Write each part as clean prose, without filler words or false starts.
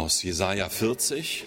Aus Jesaja 40.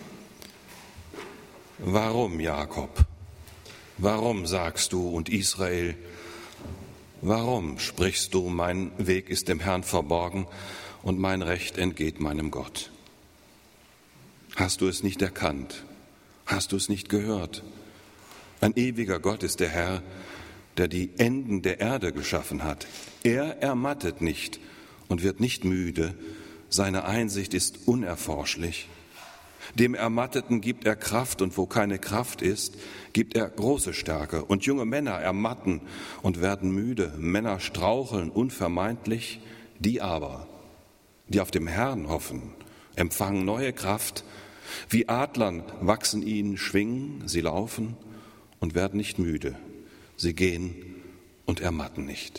Warum, Jakob? Warum sagst du und Israel? Warum sprichst du, mein Weg ist dem Herrn verborgen und mein Recht entgeht meinem Gott? Hast du es nicht erkannt? Hast du es nicht gehört? Ein ewiger Gott ist der Herr, der die Enden der Erde geschaffen hat. Er ermattet nicht und wird nicht müde. Seine Einsicht ist unerforschlich. Dem Ermatteten gibt er Kraft, und wo keine Kraft ist, gibt er große Stärke. Und junge Männer ermatten und werden müde. Männer straucheln unvermeidlich. Die aber, die auf dem Herrn hoffen, empfangen neue Kraft. Wie Adlern wachsen ihnen Schwingen. Sie laufen und werden nicht müde. Sie gehen und ermatten nicht.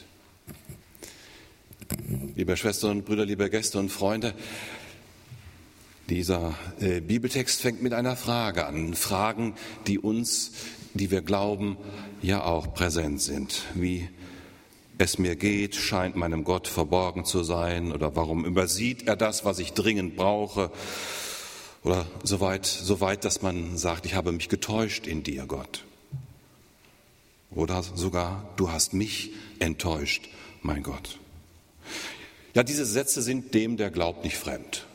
Liebe Schwestern und Brüder, liebe Gäste und Freunde, dieser Bibeltext fängt mit einer Frage an. Fragen, die uns, die wir glauben, ja auch präsent sind. Wie es mir geht, scheint meinem Gott verborgen zu sein, oder warum übersieht er das, was ich dringend brauche? Oder so weit, dass man sagt, ich habe mich getäuscht in dir, Gott. Oder sogar, du hast mich enttäuscht, mein Gott. Ja, diese Sätze sind dem, der glaubt, nicht fremd.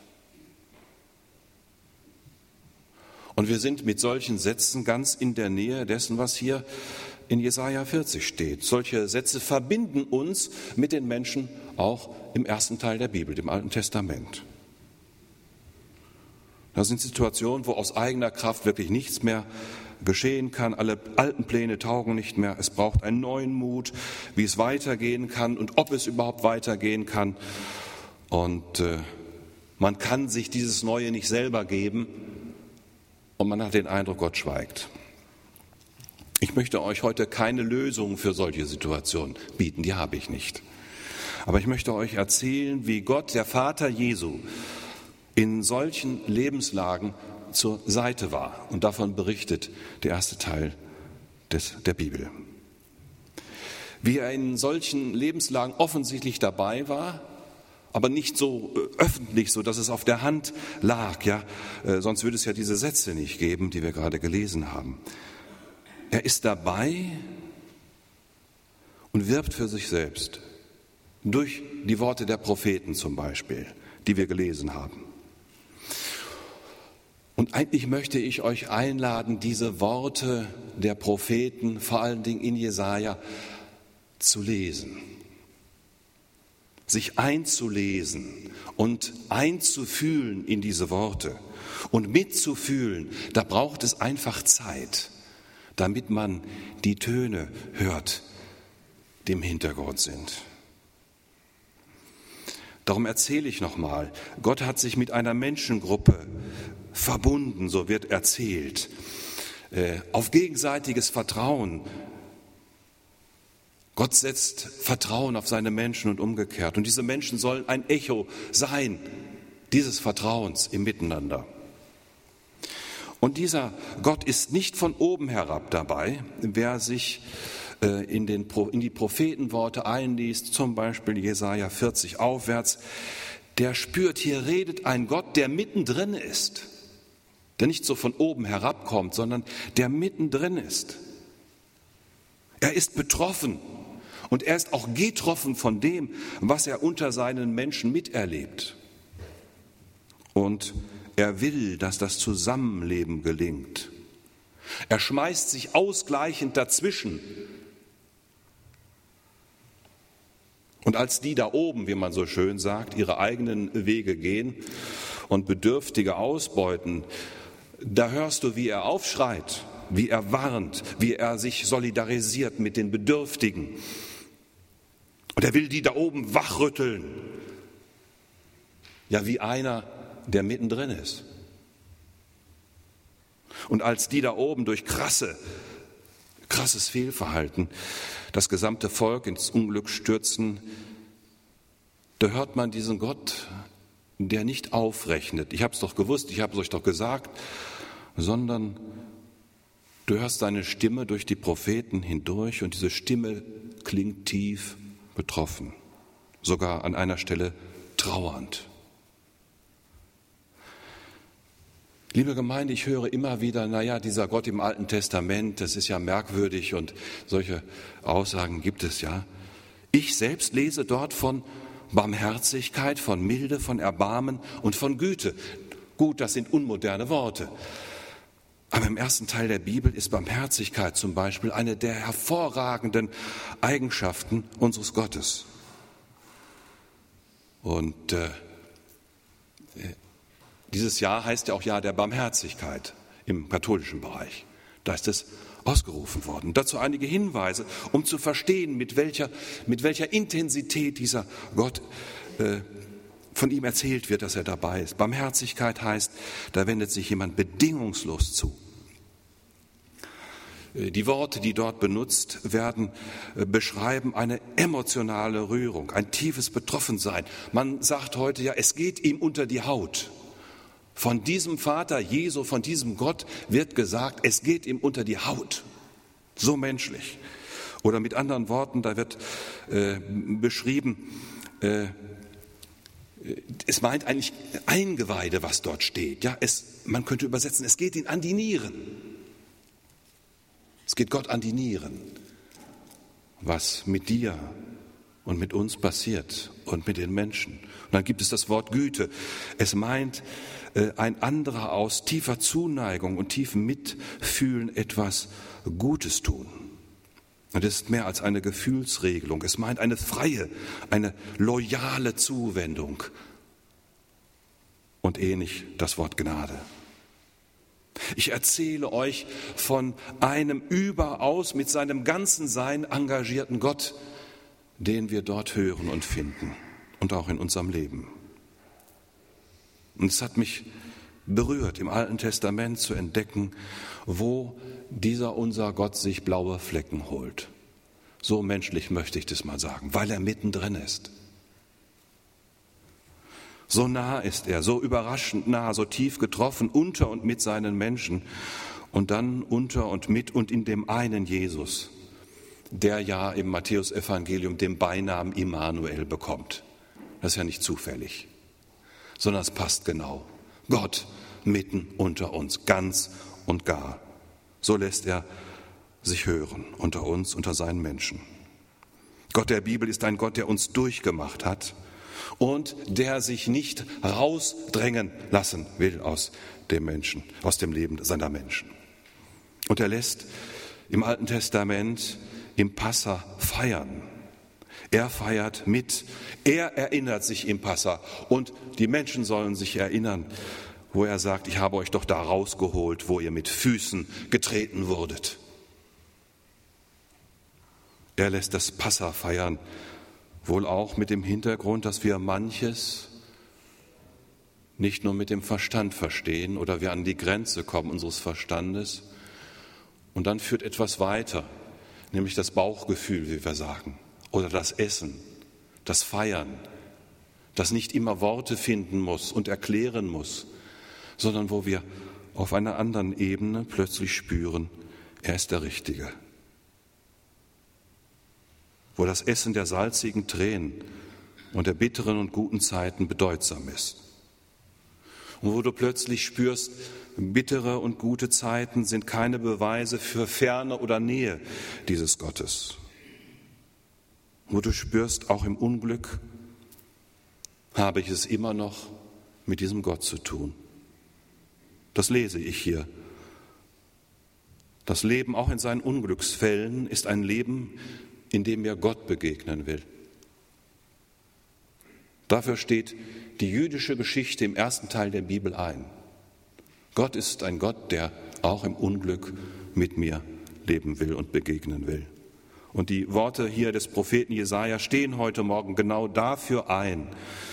Und wir sind mit solchen Sätzen ganz in der Nähe dessen, was hier in Jesaja 40 steht. Solche Sätze verbinden uns mit den Menschen auch im ersten Teil der Bibel, dem Alten Testament. Das sind Situationen, wo aus eigener Kraft wirklich nichts mehr geschehen kann. Alle alten Pläne taugen nicht mehr. Es braucht einen neuen Mut, wie es weitergehen kann und ob es überhaupt weitergehen kann. Und man kann sich dieses Neue nicht selber geben. Und man hat den Eindruck, Gott schweigt. Ich möchte euch heute keine Lösung für solche Situationen bieten, die habe ich nicht. Aber ich möchte euch erzählen, wie Gott, der Vater Jesu, in solchen Lebenslagen zur Seite war. Und davon berichtet der erste Teil der Bibel. Wie er in solchen Lebenslagen offensichtlich dabei war, aber nicht so öffentlich, so dass es auf der Hand lag, ja, sonst würde es ja diese Sätze nicht geben, die wir gerade gelesen haben. Er ist dabei und wirbt für sich selbst, durch die Worte der Propheten zum Beispiel, die wir gelesen haben. Und eigentlich möchte ich euch einladen, diese Worte der Propheten, vor allen Dingen in Jesaja, zu lesen. Sich einzulesen und einzufühlen in diese Worte und mitzufühlen, da braucht es einfach Zeit, damit man die Töne hört, die im Hintergrund sind. Darum erzähle ich nochmal, Gott hat sich mit einer Menschengruppe verbunden, so wird erzählt, auf gegenseitiges Vertrauen. Gott setzt Vertrauen auf seine Menschen und umgekehrt. Und diese Menschen sollen ein Echo sein, dieses Vertrauens im Miteinander. Und dieser Gott ist nicht von oben herab dabei. Wer sich in die Prophetenworte einliest, zum Beispiel Jesaja 40 aufwärts, der spürt, hier redet ein Gott, der mittendrin ist. Der nicht so von oben herabkommt, sondern der mittendrin ist. Er ist betroffen. Und er ist auch getroffen von dem, was er unter seinen Menschen miterlebt. Und er will, dass das Zusammenleben gelingt. Er schmeißt sich ausgleichend dazwischen. Und als die da oben, wie man so schön sagt, ihre eigenen Wege gehen und Bedürftige ausbeuten, da hörst du, wie er aufschreit, wie er warnt, wie er sich solidarisiert mit den Bedürftigen. Und er will die da oben wachrütteln. Ja, wie einer, der mittendrin ist. Und als die da oben durch krasses Fehlverhalten das gesamte Volk ins Unglück stürzen, da hört man diesen Gott, der nicht aufrechnet. Ich habe es doch gewusst, ich habe es euch doch gesagt, sondern du hörst seine Stimme durch die Propheten hindurch und diese Stimme klingt tief betroffen, sogar an einer Stelle trauernd. Liebe Gemeinde, ich höre immer wieder, dieser Gott im Alten Testament, das ist ja merkwürdig und solche Aussagen gibt es ja. Ich selbst lese dort von Barmherzigkeit, von Milde, von Erbarmen und von Güte. Gut, das sind unmoderne Worte. Aber im ersten Teil der Bibel ist Barmherzigkeit zum Beispiel eine der hervorragenden Eigenschaften unseres Gottes. Und dieses Jahr heißt ja auch Jahr der Barmherzigkeit im katholischen Bereich. Da ist es ausgerufen worden. Dazu einige Hinweise, um zu verstehen, mit welcher Intensität dieser Gott von ihm erzählt wird, dass er dabei ist. Barmherzigkeit heißt, da wendet sich jemand bedingungslos zu. Die Worte, die dort benutzt werden, beschreiben eine emotionale Rührung, ein tiefes Betroffensein. Man sagt heute ja, es geht ihm unter die Haut. Von diesem Vater Jesu, von diesem Gott wird gesagt, es geht ihm unter die Haut. So menschlich. Oder mit anderen Worten, da wird beschrieben, es meint eigentlich Eingeweide, was dort steht. Ja, man könnte übersetzen, es geht ihn an die Nieren. Es geht Gott an die Nieren, was mit dir und mit uns passiert und mit den Menschen. Und dann gibt es das Wort Güte. Es meint ein anderer aus tiefer Zuneigung und tiefem Mitfühlen etwas Gutes tun. Und es ist mehr als eine Gefühlsregelung. Es meint eine freie, eine loyale Zuwendung. Und ähnlich das Wort Gnade. Ich erzähle euch von einem überaus mit seinem ganzen Sein engagierten Gott, den wir dort hören und finden und auch in unserem Leben. Und es hat mich berührt, im Alten Testament zu entdecken, wo dieser unser Gott sich blaue Flecken holt. So menschlich möchte ich das mal sagen, weil er mittendrin ist. So nah ist er, so überraschend nah, so tief getroffen unter und mit seinen Menschen und dann unter und mit und in dem einen Jesus, der ja im Matthäusevangelium den Beinamen Immanuel bekommt. Das ist ja nicht zufällig, sondern es passt genau. Gott mitten unter uns, ganz und gar. So lässt er sich hören unter uns, unter seinen Menschen. Gott der Bibel ist ein Gott, der uns durchgemacht hat und der sich nicht rausdrängen lassen will aus dem Menschen, aus dem Leben seiner Menschen. Und er lässt im Alten Testament im Passa feiern. Er feiert mit, er erinnert sich im Passa und die Menschen sollen sich erinnern, wo er sagt, ich habe euch doch da rausgeholt, wo ihr mit Füßen getreten wurdet. Er lässt das Passa feiern, wohl auch mit dem Hintergrund, dass wir manches nicht nur mit dem Verstand verstehen oder wir an die Grenze kommen unseres Verstandes und dann führt etwas weiter, nämlich das Bauchgefühl, wie wir sagen, oder das Essen, das Feiern, das nicht immer Worte finden muss und erklären muss, sondern wo wir auf einer anderen Ebene plötzlich spüren, er ist der Richtige. Wo das Essen der salzigen Tränen und der bitteren und guten Zeiten bedeutsam ist. Und wo du plötzlich spürst, bittere und gute Zeiten sind keine Beweise für Ferne oder Nähe dieses Gottes. Wo du spürst, auch im Unglück habe ich es immer noch mit diesem Gott zu tun. Das lese ich hier. Das Leben auch in seinen Unglücksfällen ist ein Leben, in dem mir Gott begegnen will. Dafür steht die jüdische Geschichte im ersten Teil der Bibel ein. Gott ist ein Gott, der auch im Unglück mit mir leben will und begegnen will. Und die Worte hier des Propheten Jesaja stehen heute Morgen genau dafür ein.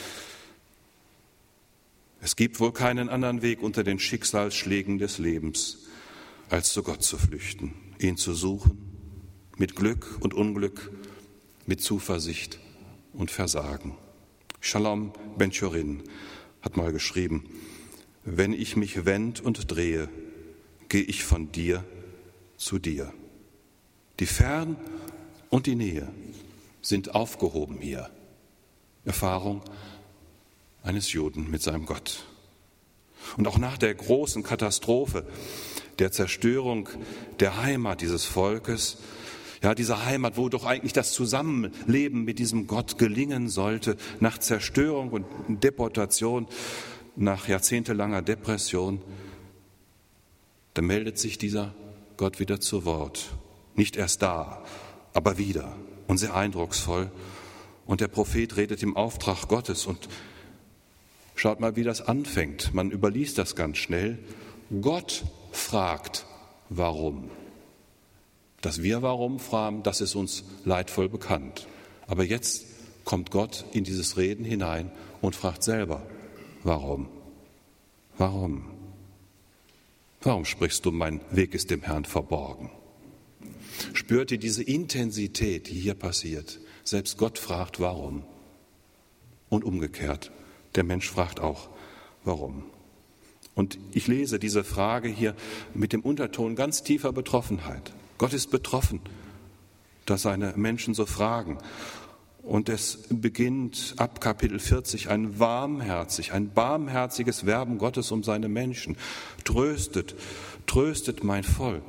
Es gibt wohl keinen anderen Weg unter den Schicksalsschlägen des Lebens, als zu Gott zu flüchten, ihn zu suchen, mit Glück und Unglück, mit Zuversicht und Versagen. Shalom Ben-Chorin hat mal geschrieben, wenn ich mich wend und drehe, gehe ich von dir zu dir. Die Fern und die Nähe sind aufgehoben hier. Erfahrung eines Juden mit seinem Gott. Und auch nach der großen Katastrophe, der Zerstörung der Heimat dieses Volkes, ja, dieser Heimat, wo doch eigentlich das Zusammenleben mit diesem Gott gelingen sollte, nach Zerstörung und Deportation, nach jahrzehntelanger Depression, da meldet sich dieser Gott wieder zu Wort. Nicht erst da, aber wieder und sehr eindrucksvoll. Und der Prophet redet im Auftrag Gottes und schaut mal, wie das anfängt. Man überliest das ganz schnell. Gott fragt, warum. Dass wir warum fragen, das ist uns leidvoll bekannt. Aber jetzt kommt Gott in dieses Reden hinein und fragt selber, warum? Warum? Warum sprichst du, mein Weg ist dem Herrn verborgen? Spürt ihr diese Intensität, die hier passiert? Selbst Gott fragt, warum? Und umgekehrt, der Mensch fragt auch, warum? Und ich lese diese Frage hier mit dem Unterton ganz tiefer Betroffenheit. Gott ist betroffen, dass seine Menschen so fragen. Und es beginnt ab Kapitel 40 ein barmherziges Werben Gottes um seine Menschen. Tröstet mein Volk.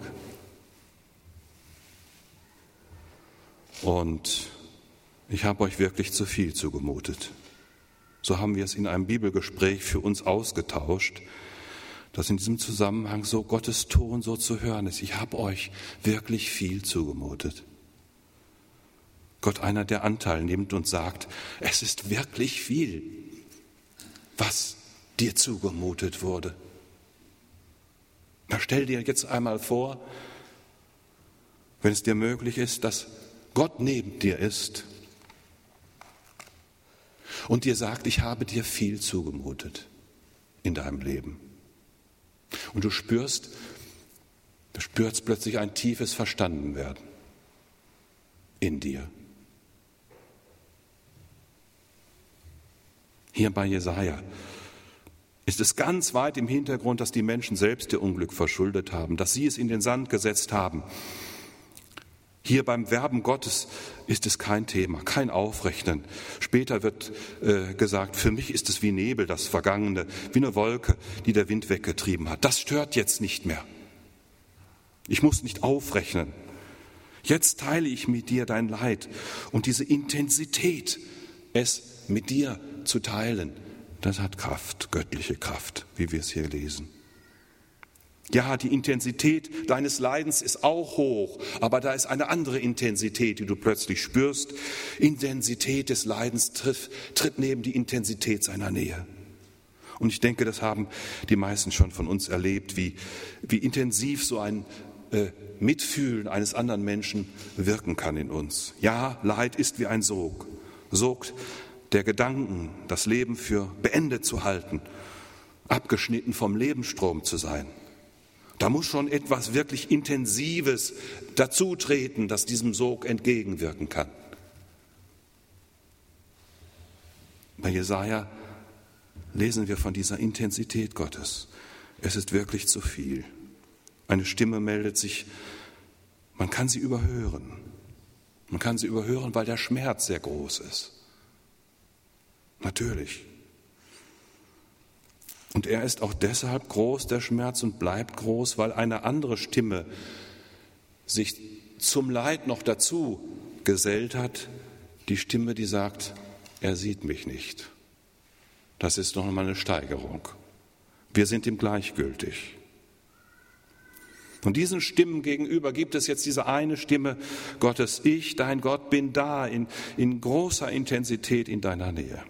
Und ich habe euch wirklich zu viel zugemutet. So haben wir es in einem Bibelgespräch für uns ausgetauscht, dass in diesem Zusammenhang so Gottes Ton so zu hören ist. Ich habe euch wirklich viel zugemutet. Gott, einer, der Anteil nimmt und sagt, es ist wirklich viel, was dir zugemutet wurde. Na, stell dir jetzt einmal vor, wenn es dir möglich ist, dass Gott neben dir ist und dir sagt, ich habe dir viel zugemutet in deinem Leben. Und du spürst plötzlich ein tiefes Verstandenwerden in dir. Hier bei Jesaja ist es ganz weit im Hintergrund, dass die Menschen selbst ihr Unglück verschuldet haben, dass sie es in den Sand gesetzt haben. Hier beim Werben Gottes ist es kein Thema, kein Aufrechnen. Später wird gesagt, für mich ist es wie Nebel, das Vergangene, wie eine Wolke, die der Wind weggetrieben hat. Das stört jetzt nicht mehr. Ich muss nicht aufrechnen. Jetzt teile ich mit dir dein Leid und diese Intensität, es mit dir zu teilen, das hat Kraft, göttliche Kraft, wie wir es hier lesen. Ja, die Intensität deines Leidens ist auch hoch, aber da ist eine andere Intensität, die du plötzlich spürst. Intensität des Leidens tritt neben die Intensität seiner Nähe. Und ich denke, das haben die meisten schon von uns erlebt, wie intensiv so ein Mitfühlen eines anderen Menschen wirken kann in uns. Ja, Leid ist wie ein Sog der Gedanken, das Leben für beendet zu halten, abgeschnitten vom Lebensstrom zu sein. Da muss schon etwas wirklich Intensives dazutreten, das diesem Sog entgegenwirken kann. Bei Jesaja lesen wir von dieser Intensität Gottes. Es ist wirklich zu viel. Eine Stimme meldet sich, man kann sie überhören. Man kann sie überhören, weil der Schmerz sehr groß ist. Natürlich. Und er ist auch deshalb groß, der Schmerz, und bleibt groß, weil eine andere Stimme sich zum Leid noch dazu gesellt hat. Die Stimme, die sagt, er sieht mich nicht. Das ist noch einmal eine Steigerung. Wir sind ihm gleichgültig. Und diesen Stimmen gegenüber gibt es jetzt diese eine Stimme Gottes. Ich, dein Gott, bin da in großer Intensität in deiner Nähe.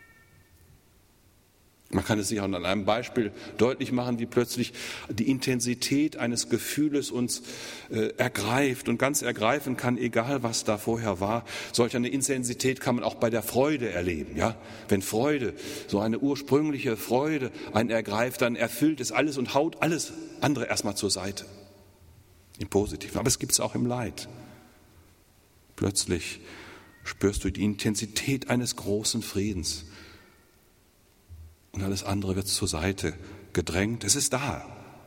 Man kann es sich auch an einem Beispiel deutlich machen, wie plötzlich die Intensität eines Gefühles uns ergreift und ganz ergreifen kann, egal was da vorher war. Solch eine Intensität kann man auch bei der Freude erleben. Ja? Wenn Freude, so eine ursprüngliche Freude einen ergreift, dann erfüllt es alles und haut alles andere erstmal zur Seite. Im Positiven. Aber es gibt es auch im Leid. Plötzlich spürst du die Intensität eines großen Friedens. Und alles andere wird zur Seite gedrängt. Es ist da.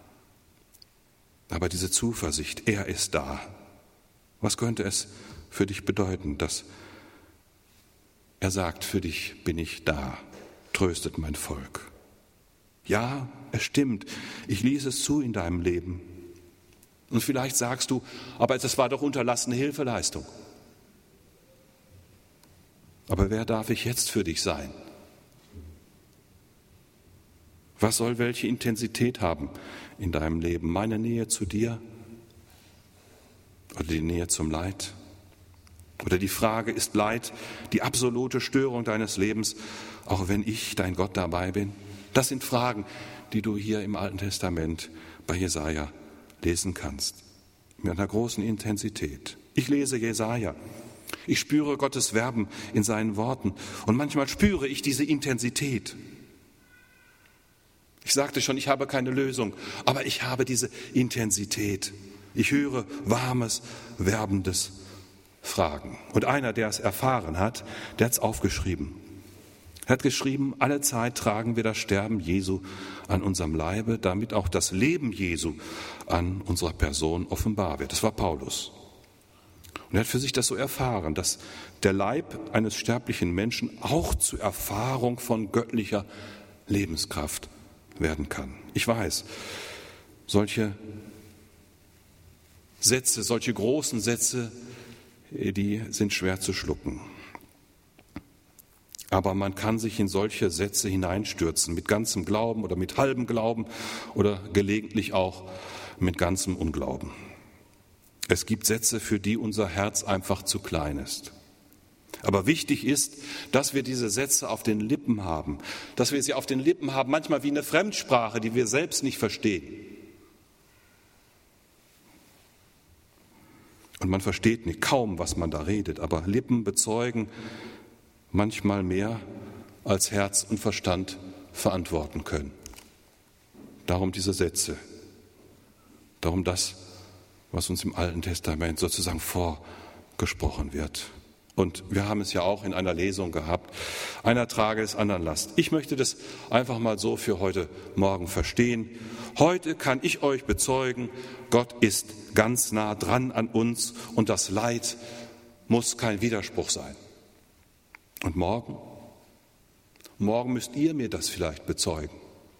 Aber diese Zuversicht, er ist da. Was könnte es für dich bedeuten, dass er sagt, für dich bin ich da, tröstet mein Volk. Ja, es stimmt. Ich ließ es zu in deinem Leben. Und vielleicht sagst du, aber das war doch unterlassene Hilfeleistung. Aber wer darf ich jetzt für dich sein? Was soll welche Intensität haben in deinem Leben? Meine Nähe zu dir oder die Nähe zum Leid? Oder die Frage, ist Leid die absolute Störung deines Lebens, auch wenn ich, dein Gott, dabei bin? Das sind Fragen, die du hier im Alten Testament bei Jesaja lesen kannst. Mit einer großen Intensität. Ich lese Jesaja. Ich spüre Gottes Werben in seinen Worten. Und manchmal spüre ich diese Intensität. Ich sagte schon, ich habe keine Lösung, aber ich habe diese Intensität. Ich höre warmes, werbendes Fragen. Und einer, der es erfahren hat, der hat es aufgeschrieben. Er hat geschrieben, alle Zeit tragen wir das Sterben Jesu an unserem Leibe, damit auch das Leben Jesu an unserer Person offenbar wird. Das war Paulus. Und er hat für sich das so erfahren, dass der Leib eines sterblichen Menschen auch zur Erfahrung von göttlicher Lebenskraft werden kann. Ich weiß, solche Sätze, solche großen Sätze, die sind schwer zu schlucken. Aber man kann sich in solche Sätze hineinstürzen, mit ganzem Glauben oder mit halbem Glauben oder gelegentlich auch mit ganzem Unglauben. Es gibt Sätze, für die unser Herz einfach zu klein ist. Aber wichtig ist, dass wir diese Sätze auf den Lippen haben, dass wir sie auf den Lippen haben, manchmal wie eine Fremdsprache, die wir selbst nicht verstehen. Und man versteht nicht kaum, was man da redet, aber Lippen bezeugen manchmal mehr, als Herz und Verstand verantworten können. Darum diese Sätze, darum das, was uns im Alten Testament sozusagen vorgesprochen wird. Und wir haben es ja auch in einer Lesung gehabt, einer trage des anderen Last. Ich möchte das einfach mal so für heute Morgen verstehen. Heute kann ich euch bezeugen, Gott ist ganz nah dran an uns und das Leid muss kein Widerspruch sein. Und morgen müsst ihr mir das vielleicht bezeugen,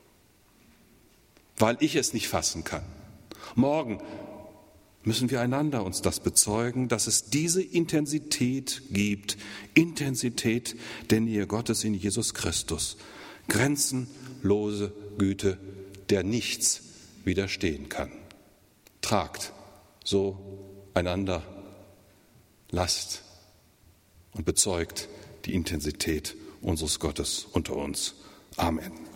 weil ich es nicht fassen kann. Morgen müssen wir einander uns das bezeugen, dass es diese Intensität gibt, Intensität der Nähe Gottes in Jesus Christus, grenzenlose Güte, der nichts widerstehen kann. Tragt so einander Last und bezeugt die Intensität unseres Gottes unter uns. Amen.